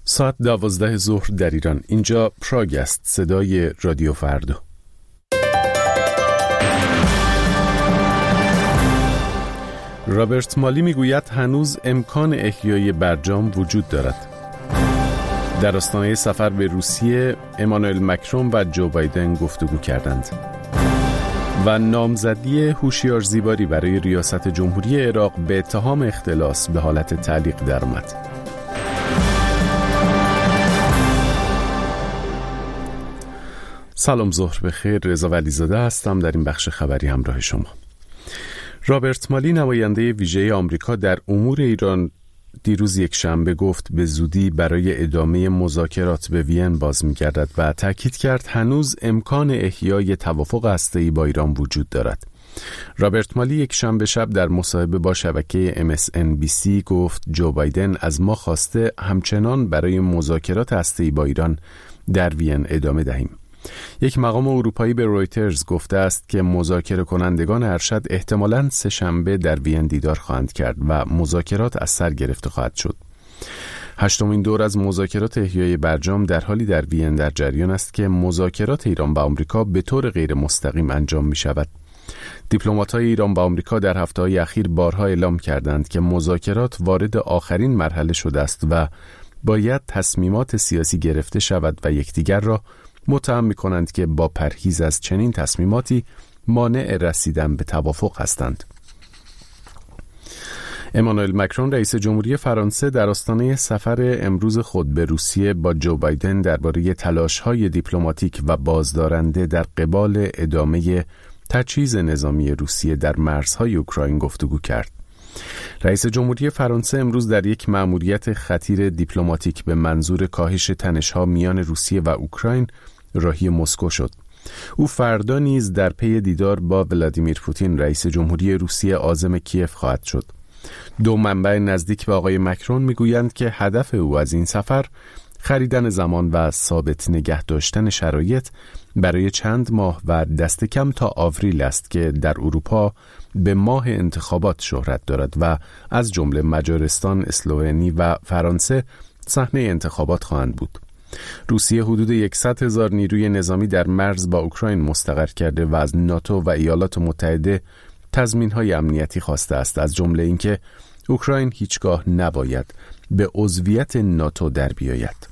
ساعت 12 ظهر در ایران. اینجا پراگ است، صدای رادیو فردا. رابرت مالی میگوید هنوز امکان احیای برجام وجود دارد. در آستانه سفر به روسیه، امانوئل مکرون و جو بایدن گفتگو کردند. و نامزدی هوشیار زیباری برای ریاست جمهوری عراق به اتهام اختلاس به حالت تعلیق درآمد. سلام، ظهر بخیر. رضا ولیزاده هستم. در این بخش خبری همراه شما. رابرت مالی، نماینده ویژه آمریکا در امور ایران، دیروز یکشنبه گفت به زودی برای ادامه مذاکرات به وین باز می‌گردد و تاکید کرد هنوز امکان احیای توافق هسته‌ای با ایران وجود دارد. رابرت مالی یکشنبه شب در مصاحبه با شبکه MSNBC گفت جو بایدن از ما خواسته همچنان برای مذاکرات هسته‌ای با ایران در وین ادامه دهیم. یک مقام اروپایی به رویترز گفته است که مذاکره کنندگان ارشد احتمالاً سه‌شنبه در وین دیدار خواهند کرد و مذاکرات از سر گرفته خواهد شد. هشتمین دور از مذاکرات احیای برجام در حالی در وین در جریان است که مذاکرات ایران با آمریکا به طور غیر مستقیم انجام می شود. دیپلمات‌های ایران با آمریکا در هفته‌های اخیر بارها اعلام کردند که مذاکرات وارد آخرین مرحله شده است و باید تصمیمات سیاسی گرفته شود و یکدیگر را متهم می‌کنند که با پرهیز از چنین تصمیماتی مانع رسیدن به توافق هستند. امانوئل مکرون، رئیس جمهوری فرانسه، در آستانه سفر امروز خود به روسیه با جو بایدن درباره تلاش‌های دیپلماتیک و بازدارنده در قبال ادامه تجهیز نظامی روسیه در مرزهای اوکراین گفتگو کرد. رئیس جمهوری فرانسه امروز در یک مأموریت خطیر دیپلماتیک به منظور کاهش تنش‌ها میان روسیه و اوکراین راهی مسکو شد. او فردا نیز در پی دیدار با ولادیمیر پوتین، رئیس جمهوری روسیه، عازم کیف خواهد شد. دو منبع نزدیک به آقای مکرون میگویند که هدف او از این سفر خریدن زمان و ثابت نگه داشتن شرایط برای چند ماه و دست کم تا آوریل است که در اروپا به ماه انتخابات شهرت دارد و از جمله مجارستان، اسلوونی و فرانسه صحنه انتخابات خواهند بود. روسیه حدود 100,000 نیروی نظامی در مرز با اوکراین مستقر کرده و از ناتو و ایالات متحده تضمین‌های امنیتی خواسته است، از جمله اینکه اوکراین هیچگاه نباید به عضویت ناتو در بیاید.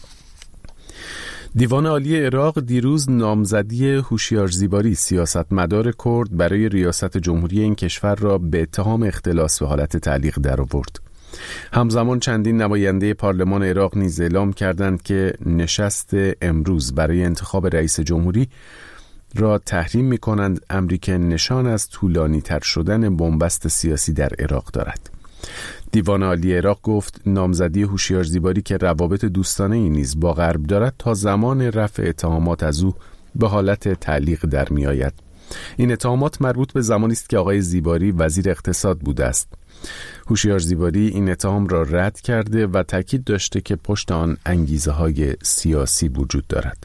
دیوان عالی عراق دیروز نامزدی هوشیار زیباری، سیاستمدار کرد، برای ریاست جمهوری این کشور را به اتهام اختلاس به حالت تعلیق درآورد. همزمان چندین نماینده پارلمان عراق نیز اعلام کردند که نشست امروز برای انتخاب رئیس جمهوری را تحریم می‌کنند، امری که نشان از طولانی‌تر شدن بنبست سیاسی در عراق دارد. دیوان عالی عراق گفت نامزدی هوشیار زیباری که روابط دوستانه‌ای نیز با غرب دارد تا زمان رفع اتهامات از او به حالت تعلیق در می‌آید. این اتهامات مربوط به زمانی است که آقای زیباری وزیر اقتصاد بوده است. هوشیار زیباری این اتهام را رد کرده و تاکید داشته که پشت آن انگیزه‌های سیاسی وجود دارد.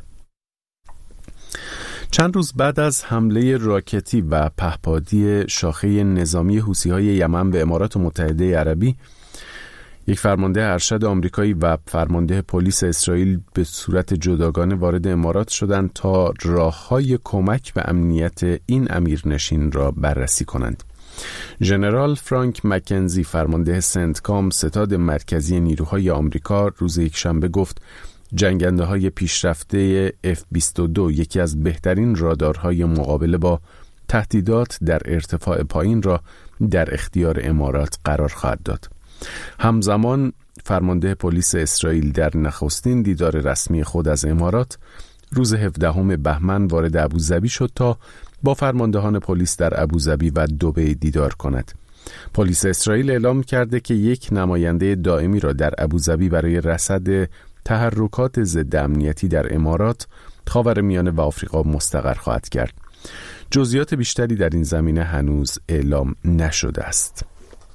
چند روز بعد از حمله راکتی و پهپادی شاخه نظامی حوثی‌های یمن به امارات متحده عربی، یک فرمانده ارشد آمریکایی و فرمانده پلیس اسرائیل به صورت جداگانه وارد امارات شدند تا راه‌های کمک به امنیت این امیرنشین را بررسی کنند. ژنرال فرانک مکنزی، فرمانده سنتکام، ستاد مرکزی نیروهای آمریکا، روز یکشنبه گفت جنگنده‌های پیشرفته F-22، یکی از بهترین رادارهای مقابله با تهدیدات در ارتفاع پایین، را در اختیار امارات قرار خواهد داد. همزمان فرمانده پلیس اسرائیل در نخستین دیدار رسمی خود از امارات روز 17 بهمن وارد ابوظبی شد تا با فرماندهان پلیس در ابوظبی و دبی دیدار کند. پلیس اسرائیل اعلام کرده که یک نماینده دائمی را در ابوظبی برای رصد تحرکات ضد امنیتی در امارات، خاورمیانه و آفریقا مستقر خواهد کرد. جزئیات بیشتری در این زمینه هنوز اعلام نشده است.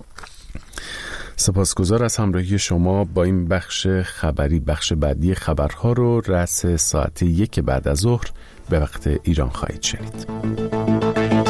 سپاسگزار از همراهی شما با این بخش خبری. بخش بعدی خبرها رو رأس ساعت 1 بعد از ظهر به وقت ایران خواهید شنید.